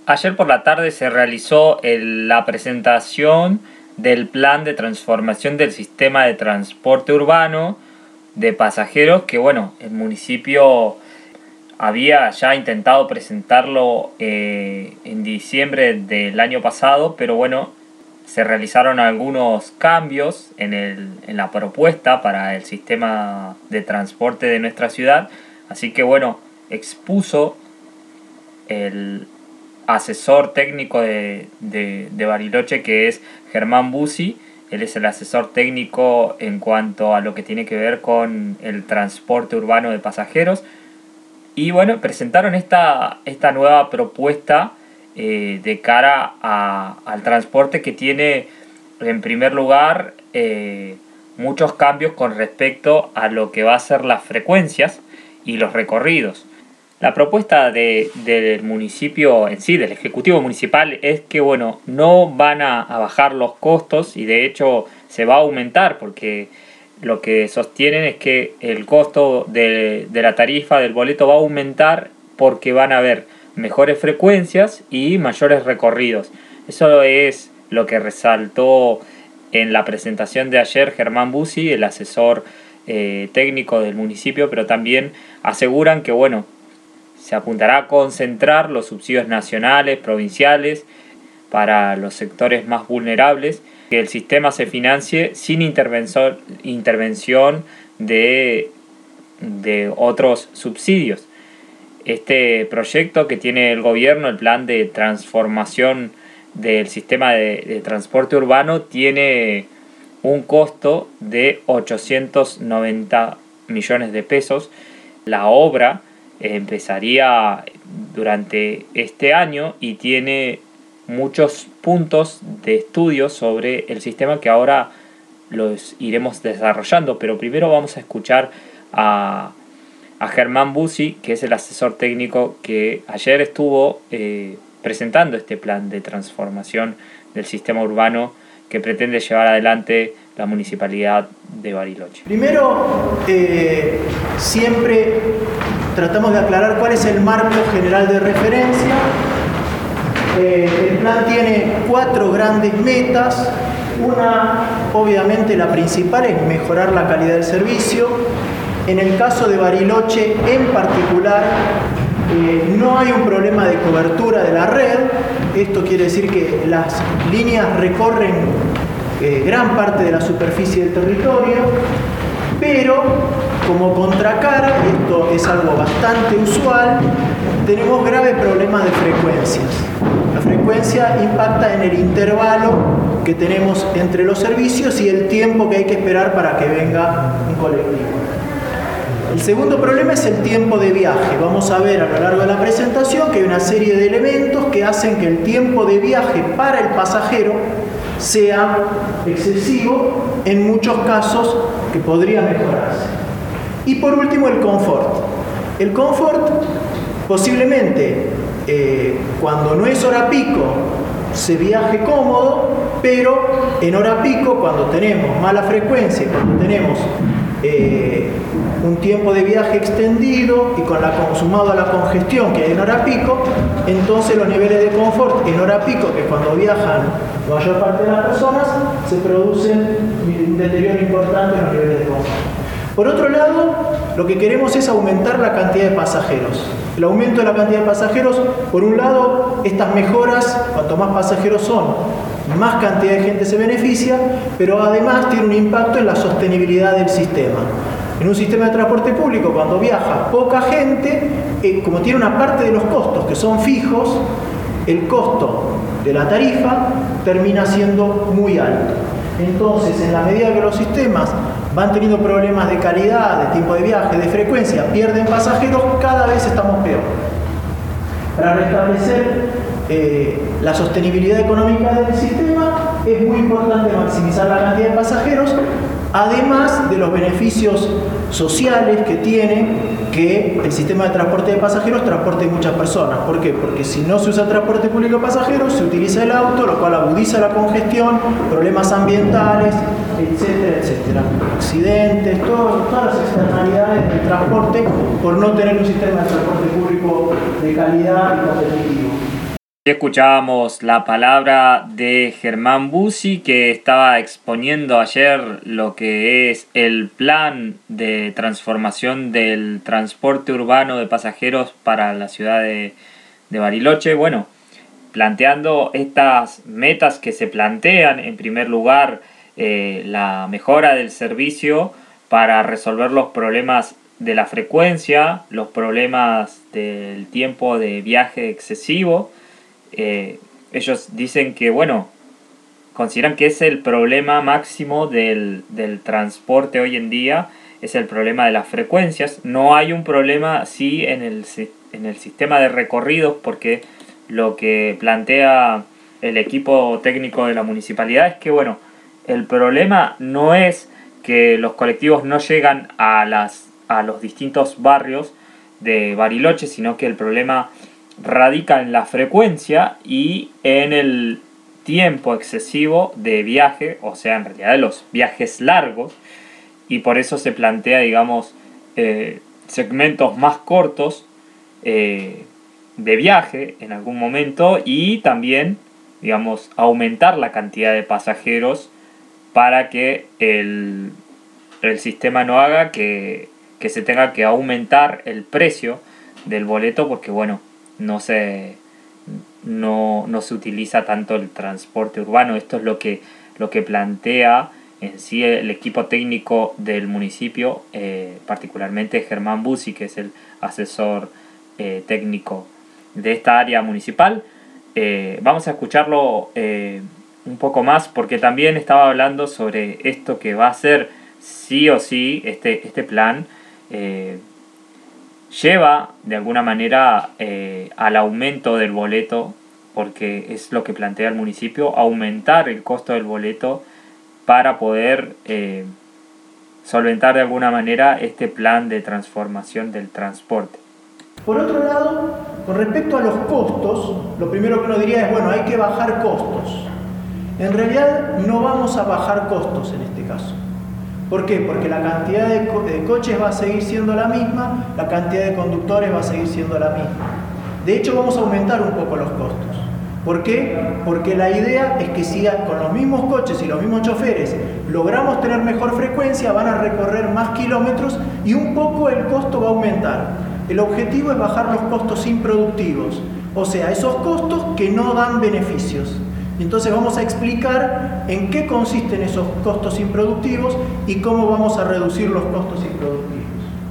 Ayer por la tarde se realizó la presentación del plan de transformación del sistema de transporte urbano de pasajeros que, el municipio había ya intentado presentarlo en diciembre del año pasado, pero se realizaron algunos cambios en la propuesta para el sistema de transporte de nuestra ciudad, así que expuso el asesor técnico de Bariloche, que es Germán Bussi. Él es el asesor técnico en cuanto a lo que tiene que ver con el transporte urbano de pasajeros. Y presentaron esta nueva propuesta de cara al transporte, que tiene en primer lugar muchos cambios con respecto a lo que va a ser las frecuencias y los recorridos. La propuesta del municipio en sí, del Ejecutivo Municipal, es que no van a bajar los costos, y de hecho se va a aumentar, porque lo que sostienen es que el costo de la tarifa del boleto va a aumentar porque van a haber mejores frecuencias y mayores recorridos. Eso es lo que resaltó en la presentación de ayer Germán Bussi, el asesor técnico del municipio, pero también aseguran que se apuntará a concentrar los subsidios nacionales, provinciales, para los sectores más vulnerables, que el sistema se financie sin intervención de otros subsidios. Este proyecto que tiene el gobierno, el plan de transformación del sistema de transporte urbano, tiene un costo de 890 millones de pesos. La obra empezaría durante este año y tiene muchos puntos de estudio sobre el sistema que ahora los iremos desarrollando, pero primero vamos a escuchar a Germán Bussi, que es el asesor técnico que ayer estuvo presentando este plan de transformación del sistema urbano que pretende llevar adelante la Municipalidad de Bariloche. Primero, siempre tratamos de aclarar cuál es el marco general de referencia. El plan tiene 4 grandes metas. Una, obviamente la principal, es mejorar la calidad del servicio. En el caso de Bariloche en particular, no hay un problema de cobertura de la red. Esto quiere decir que las líneas recorren gran parte de la superficie del territorio, pero como contracara, esto es algo bastante usual, tenemos graves problemas de frecuencias. La frecuencia impacta en el intervalo que tenemos entre los servicios y el tiempo que hay que esperar para que venga un colectivo. El segundo problema es el tiempo de viaje. Vamos a ver a lo largo de la presentación que hay una serie de elementos que hacen que el tiempo de viaje para el pasajero sea excesivo, en muchos casos que podría mejorarse. Y por último, el confort. El confort, posiblemente cuando no es hora pico se viaje cómodo, pero en hora pico, cuando tenemos mala frecuencia, cuando tenemos un tiempo de viaje extendido y sumado a la congestión que hay en hora pico, entonces los niveles de confort en hora pico, que cuando viajan la mayor parte de las personas, se producen un deterioro importante en los niveles de confort. Por otro lado, lo que queremos es aumentar la cantidad de pasajeros. El aumento de la cantidad de pasajeros, por un lado, estas mejoras, cuanto más pasajeros son, más cantidad de gente se beneficia, pero además tiene un impacto en la sostenibilidad del sistema. En un sistema de transporte público, cuando viaja poca gente, como tiene una parte de los costos que son fijos, el costo de la tarifa termina siendo muy alto. Entonces, en la medida que los sistemas van teniendo problemas de calidad, de tiempo de viaje, de frecuencia, pierden pasajeros, cada vez estamos peor. Para restablecer la sostenibilidad económica del sistema, es muy importante maximizar la cantidad de pasajeros, además de los beneficios sociales que tiene que el sistema de transporte de pasajeros transporte muchas personas. ¿Por qué? Porque si no se usa el transporte público de pasajeros, se utiliza el auto, lo cual agudiza la congestión, problemas ambientales, etcétera, etcétera. Accidentes, todas las externalidades del transporte por no tener un sistema de transporte público de calidad y competitivo. Y escuchábamos la palabra de Germán Bussi, que estaba exponiendo ayer lo que es el plan de transformación del transporte urbano de pasajeros para la ciudad de Bariloche. Bueno, planteando estas metas que se plantean, en primer lugar, la mejora del servicio para resolver los problemas de la frecuencia, los problemas del tiempo de viaje excesivo. Ellos dicen que, bueno, consideran que es el problema máximo del transporte hoy en día, es el problema de las frecuencias. No hay un problema así en el sistema de recorridos, porque lo que plantea el equipo técnico de la municipalidad es que, bueno, el problema no es que los colectivos no llegan a los distintos barrios de Bariloche, sino que el problema radica en la frecuencia y en el tiempo excesivo de viaje, o sea, en realidad de los viajes largos, y por eso se plantea, digamos, segmentos más cortos de viaje en algún momento, y también, digamos, aumentar la cantidad de pasajeros para que el sistema no haga que se tenga que aumentar el precio del boleto, porque, bueno, no se utiliza tanto el transporte urbano. Esto es lo que plantea en sí el equipo técnico del municipio, particularmente Germán Bussi, que es el asesor técnico de esta área municipal. Vamos a escucharlo un poco más, porque también estaba hablando sobre esto que va a ser sí o sí este plan. Lleva de alguna manera al aumento del boleto, porque es lo que plantea el municipio, aumentar el costo del boleto para poder solventar de alguna manera este plan de transformación del transporte. Por otro lado, con respecto a los costos, lo primero que uno diría es, bueno, hay que bajar costos. En realidad no vamos a bajar costos en este caso. ¿Por qué? Porque la cantidad de coches va a seguir siendo la misma, la cantidad de conductores va a seguir siendo la misma. De hecho, vamos a aumentar un poco los costos. ¿Por qué? Porque la idea es que si con los mismos coches y los mismos choferes logramos tener mejor frecuencia, van a recorrer más kilómetros y un poco el costo va a aumentar. El objetivo es bajar los costos improductivos, o sea, esos costos que no dan beneficios. Entonces vamos a explicar en qué consisten esos costos improductivos y cómo vamos a reducir los costos improductivos.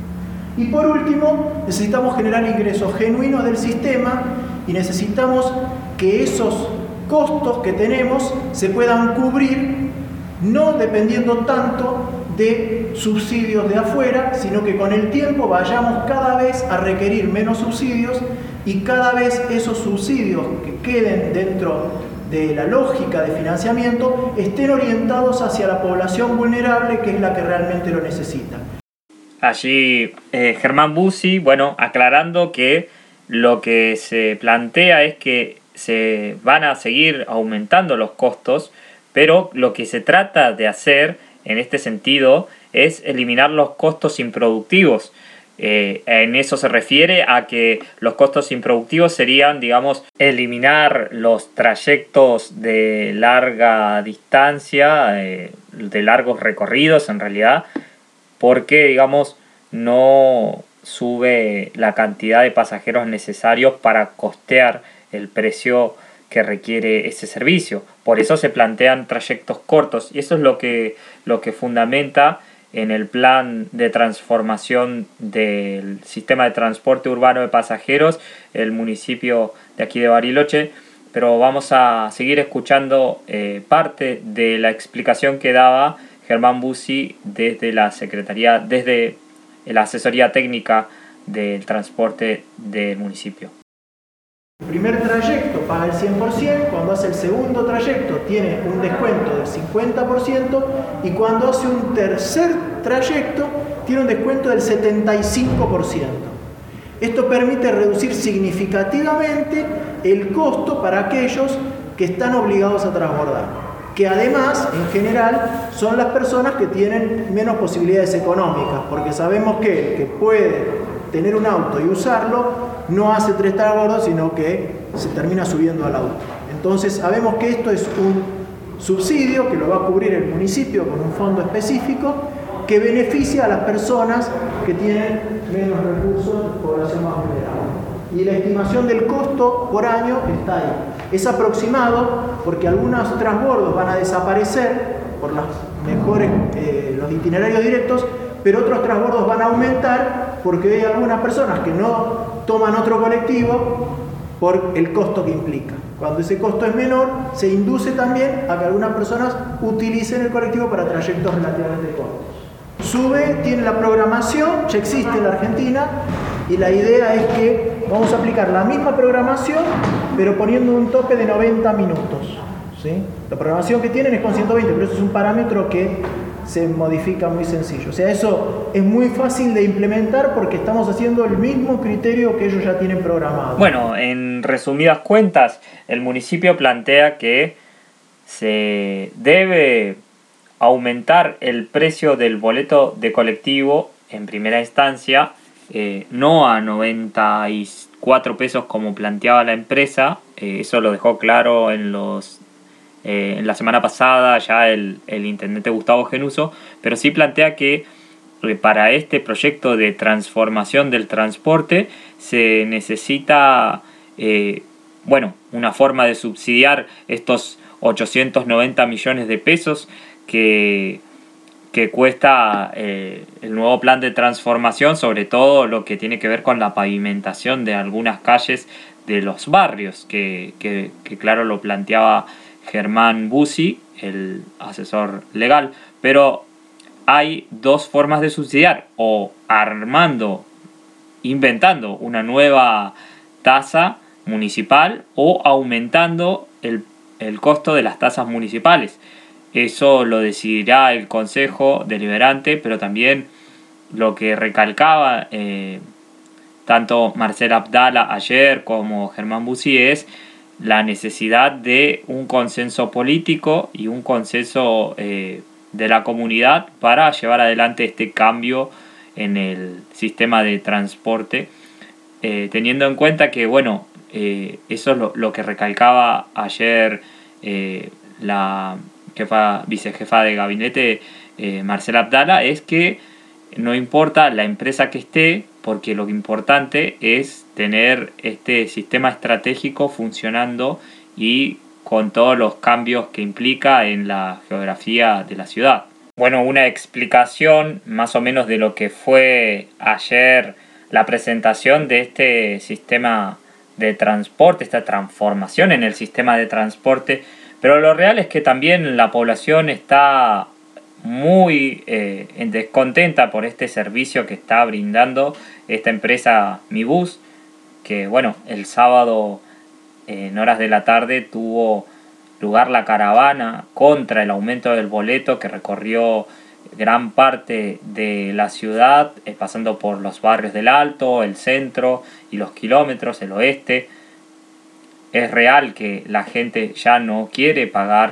Y por último, necesitamos generar ingresos genuinos del sistema y necesitamos que esos costos que tenemos se puedan cubrir, no dependiendo tanto de subsidios de afuera, sino que con el tiempo vayamos cada vez a requerir menos subsidios y cada vez esos subsidios que queden dentro de la lógica de financiamiento estén orientados hacia la población vulnerable, que es la que realmente lo necesita. Allí Germán Bussi, bueno, aclarando que lo que se plantea es que se van a seguir aumentando los costos, pero lo que se trata de hacer en este sentido es eliminar los costos improductivos. En eso se refiere a que los costos improductivos serían, digamos, eliminar los trayectos de larga distancia, de largos recorridos en realidad, porque, digamos, no sube la cantidad de pasajeros necesarios para costear el precio que requiere ese servicio. Por eso se plantean trayectos cortos, y eso es lo que fundamenta en el plan de transformación del sistema de transporte urbano de pasajeros el municipio de aquí de Bariloche. Pero vamos a seguir escuchando parte de la explicación que daba Germán Bussi desde la Secretaría, desde la asesoría técnica del transporte del municipio. El primer trayecto paga el 100%, cuando hace el segundo trayecto tiene un descuento del 50% y cuando hace un tercer trayecto tiene un descuento del 75%. Esto permite reducir significativamente el costo para aquellos que están obligados a transbordar, que además, en general, son las personas que tienen menos posibilidades económicas, porque sabemos que el que puede tener un auto y usarlo no hace 3 transbordos, sino que se termina subiendo al auto. Entonces sabemos que esto es un subsidio que lo va a cubrir el municipio con un fondo específico que beneficia a las personas que tienen menos recursos, población más vulnerable. Y la estimación del costo por año está ahí. Es aproximado porque algunos transbordos van a desaparecer por los itinerarios directos, pero otros transbordos van a aumentar porque hay algunas personas que no toman otro colectivo por el costo que implica. Cuando ese costo es menor, se induce también a que algunas personas utilicen el colectivo para trayectos relativamente cortos. SUBE tiene la programación, ya existe en la Argentina, y la idea es que vamos a aplicar la misma programación, pero poniendo un tope de 90 minutos. ¿Sí? La programación que tienen es con 120, pero eso es un parámetro que se modifica muy sencillo. O sea, eso es muy fácil de implementar porque estamos haciendo el mismo criterio que ellos ya tienen programado. Bueno, en resumidas cuentas, el municipio plantea que se debe aumentar el precio del boleto de colectivo en primera instancia, no a 94 pesos como planteaba la empresa. Eso lo dejó claro en la semana pasada ya el intendente Gustavo Genuso, pero sí plantea que para este proyecto de transformación del transporte se necesita una forma de subsidiar estos 890 millones de pesos que cuesta el nuevo plan de transformación, sobre todo lo que tiene que ver con la pavimentación de algunas calles de los barrios, que claro lo planteaba Germán Bussi, el asesor legal. Pero hay dos formas de subsidiar: o inventando una nueva tasa municipal, o aumentando el costo de las tasas municipales. Eso lo decidirá el Consejo Deliberante, pero también lo que recalcaba tanto Marcela Abdala ayer como Germán Bussi es la necesidad de un consenso político y un consenso de la comunidad para llevar adelante este cambio en el sistema de transporte, teniendo en cuenta que eso es lo que recalcaba ayer la vicejefa de gabinete Marcela Abdala, es que no importa la empresa que esté, porque lo importante es tener este sistema estratégico funcionando y con todos los cambios que implica en la geografía de la ciudad. Bueno, una explicación más o menos de lo que fue ayer la presentación de este sistema de transporte, esta transformación en el sistema de transporte, pero lo real es que también la población está muy descontenta por este servicio que está brindando esta empresa Mi Bus, que el sábado en horas de la tarde tuvo lugar la caravana contra el aumento del boleto que recorrió gran parte de la ciudad, pasando por los barrios del Alto, el centro y los kilómetros, el oeste. Es real que la gente ya no quiere pagar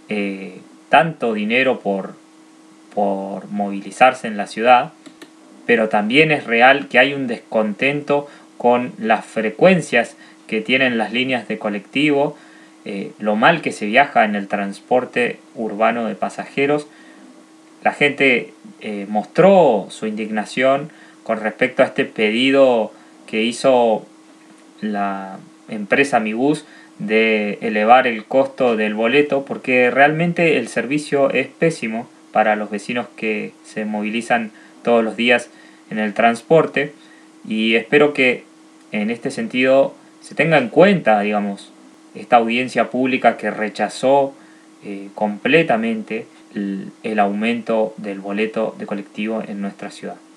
tanto dinero por movilizarse en la ciudad, pero también es real que hay un descontento con las frecuencias que tienen las líneas de colectivo, lo mal que se viaja en el transporte urbano de pasajeros. La gente mostró su indignación con respecto a este pedido que hizo la empresa Mi Bus de elevar el costo del boleto, porque realmente el servicio es pésimo para los vecinos que se movilizan todos los días en el transporte, y espero que en este sentido se tenga en cuenta, esta audiencia pública que rechazó completamente el aumento del boleto de colectivo en nuestra ciudad.